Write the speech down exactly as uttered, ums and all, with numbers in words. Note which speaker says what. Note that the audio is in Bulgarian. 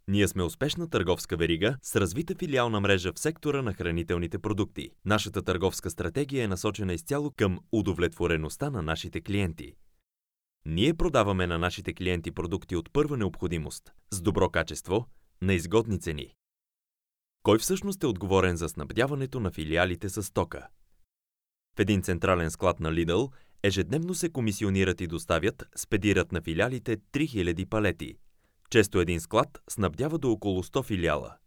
Speaker 1: Ние сме успешна търговска верига с развита филиална мрежа в сектора на хранителните продукти. Нашата търговска стратегия е насочена изцяло към удовлетвореността на нашите клиенти. Ние продаваме на нашите клиенти продукти от първа необходимост, с добро качество, на изгодни цени. Кой всъщност е отговорен за снабдяването на филиалите с стока? В един централен склад на Lidl ежедневно се комисионират и доставят, спедират на филиалите три хиляди палети. Често един склад снабдява до около сто филиала.